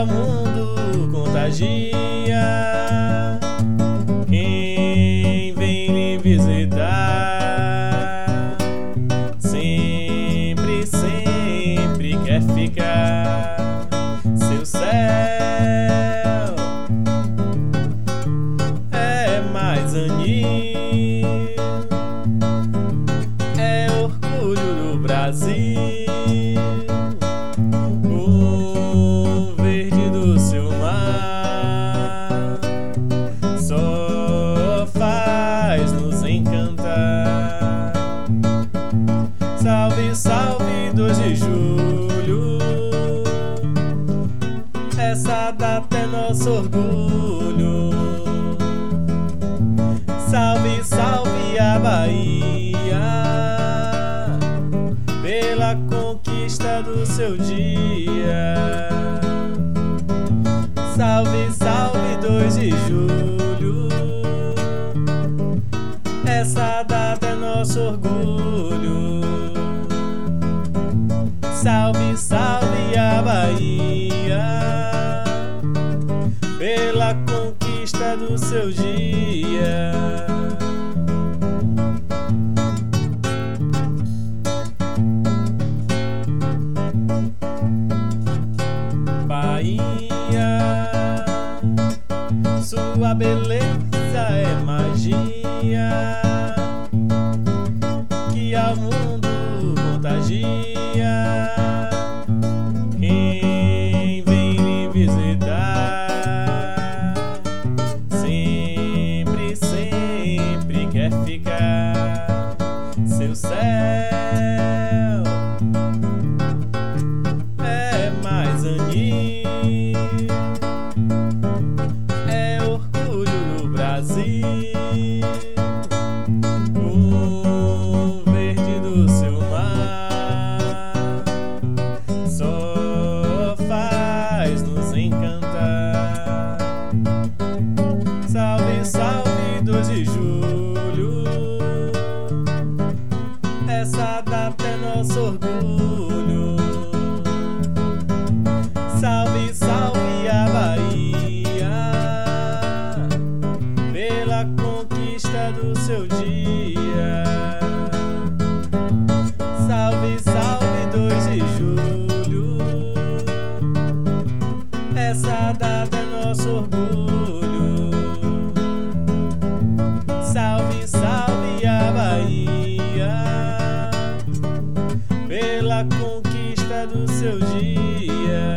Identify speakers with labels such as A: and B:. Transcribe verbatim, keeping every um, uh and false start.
A: ao mundo contagia. Quem vem lhe visitar sempre, sempre quer ficar. Seu céu é mais anil, é orgulho do Brasil. O verde do seu mar só faz nos encantar. Salve, salve, dois de julho, essa data é nosso orgulho. Salve, salve a Bahia pela conquista do seu dia. Salve, salve, dois de julho, essa data é nosso orgulho. Salve, salve a Bahia pela conquista do seu dia. Bahia, sua beleza é magia que ao mundo contagia. Quem vem lhe visitar sempre, sempre quer ficar. Seu céu é mais anil, é orgulho do Brasil. O verde do seu mar só faz nos encantar. Salve, salve, dois de julho, essa data é nosso orgulho. Salve, salve a Bahia pela conquista do seu dia. Salve, salve, dois de julho, essa data é nosso orgulho. Salve, salve a Bahia pela conquista do seu dia.